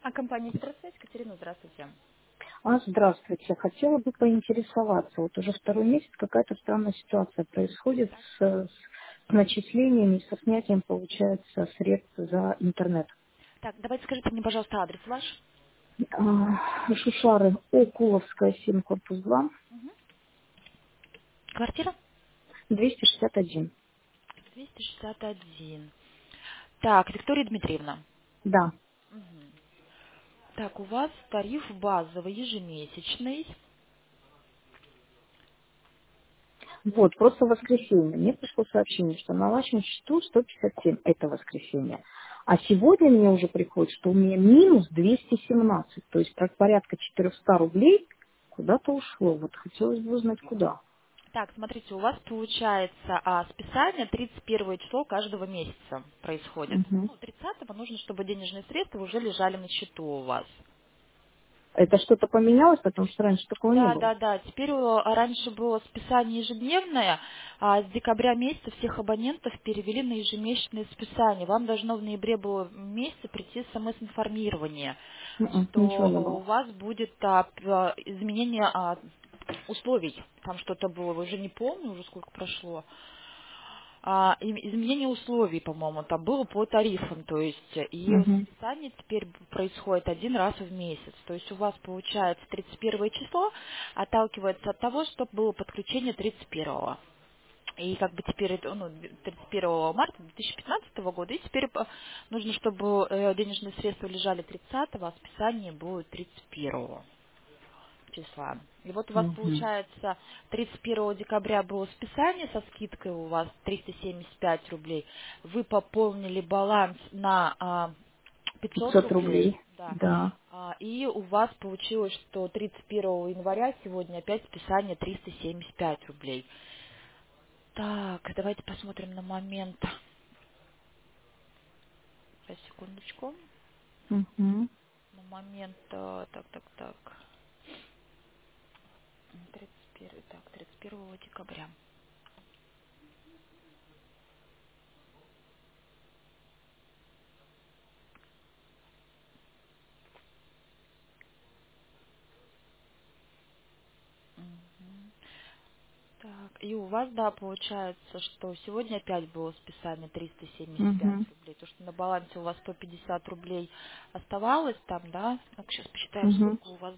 А компания «Петросвязь», Катерина, здравствуйте. Здравствуйте. Хотела бы поинтересоваться. Вот уже второй месяц какая-то странная ситуация происходит Так. с начислениями, со снятием, получается, средств за интернет. Так, давайте скажите мне, пожалуйста, адрес ваш. Шушары, Окуловская, 7, корпус 2, Квартира? 261. 261. Так, Виктория Дмитриевна. Да. Мгм. Так, у вас тариф базовый, ежемесячный. Вот, просто в воскресенье. Мне пришло сообщение, что на вашем счету 157 это воскресенье. А сегодня мне уже приходит, что у меня минус 217, то есть как порядка 400 рублей куда-то ушло. Вот хотелось бы узнать, куда. Так, смотрите, у вас получается списание 31 число каждого месяца происходит. Мгм. Ну, 30 нужно, чтобы денежные средства уже лежали на счету у вас. Это что-то поменялось, потому что раньше такого не Да, было. да, да. Теперь раньше было списание ежедневное, а с декабря месяца всех абонентов перевели на ежемесячное списание. Вам должно в ноябре было месяце прийти смс-информирование, Ничего что не у было. вас будет изменение условий. Там что-то было, уже не помню, уже сколько прошло. Изменение условий, по-моему, там было по тарифам, то есть и Мгм. списание теперь происходит один раз в месяц. То есть у вас получается 31 число, отталкивается от того, что было подключение 31. И как бы теперь это, 31 марта 2015 года, и теперь нужно, чтобы денежные средства лежали 30-го, а списание будет 31 числа. И вот у вас Мгм. получается 31 декабря было списание со скидкой у вас 375 рублей. Вы пополнили баланс на 500 500 рублей. рублей. Да. Да. И у вас получилось, что 31 января сегодня опять списание 375 рублей. Так, давайте посмотрим на момент. Сейчас, секундочку. Мгм. На момент, так. 31 декабря. Мгм. Так, и у вас, да, получается, что сегодня опять было списание 375 Мгм. рублей. То, что на балансе у вас 150 рублей оставалось там, да? Так, сейчас посчитаем, Мгм. сколько у вас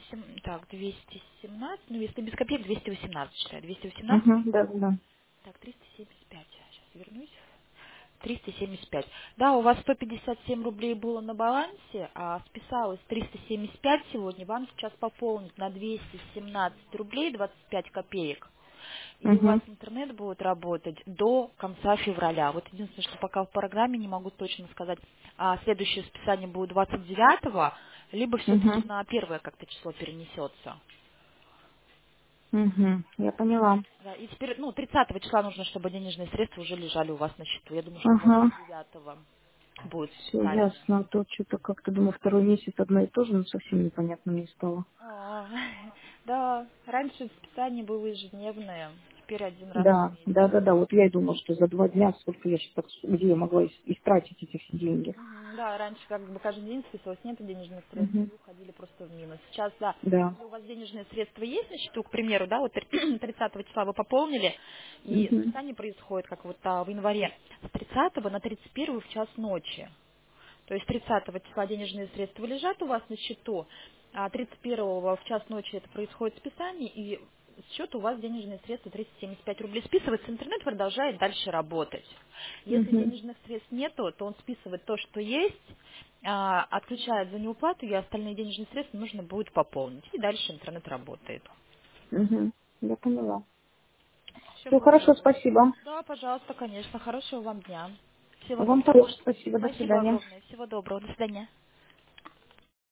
217, ну, если без копеек, 218, считай, 218. Мгм. Да, да, да. Так, 375. Сейчас вернусь. 375. Да, у вас 157 рублей было на балансе, а списалось 375 сегодня. Вам сейчас пополнить на 217 рублей 25 копеек. И у вас Мгм. интернет будет работать до конца февраля. Вот единственное, что пока в программе не могу точно сказать, следующее списание будет 29-го, либо все-таки Мгм. на первое как-то число перенесется. Мгм. Я поняла. Да, и теперь, 30 числа нужно, чтобы денежные средства уже лежали у вас на счету. Я думаю, что Ага. 29 будет Все списание. ясно. А то что-то как-то, думаю, второй месяц одно и то же, но совсем непонятно мне стало. А, да, раньше списание было ежедневное, теперь один раз в Да, месяц. да, да, да. Вот я и думала, что за 2 дня сколько я сейчас, где я могла истратить эти все деньги. Да, раньше как бы каждый день списывалось, нет денежных средств, и Мгм. вы уходили просто в минус. Сейчас, да, Да. если у вас денежные средства есть на счету, к примеру, да, вот 30 числа вы пополнили, и Мгм. списание происходит, как вот в январе, с 30 на 31 в час ночи. То есть 30 числа денежные средства лежат у вас на счету, а 31 в час ночи это происходит списание, и с счета у вас денежные средства 375 рублей списывается, интернет продолжает дальше работать. Если Мгм. денежных средств нету, то он списывает то, что есть, отключает за неуплату, и остальные денежные средства нужно будет пополнить. И дальше интернет работает. Мгм. Я поняла. Все, Все хорошо, пожалуйста. спасибо. Да, пожалуйста, конечно. Хорошего вам дня. Всего Вам доброго. тоже спасибо. До Спасибо свидания. огромное. Всего доброго. До свидания.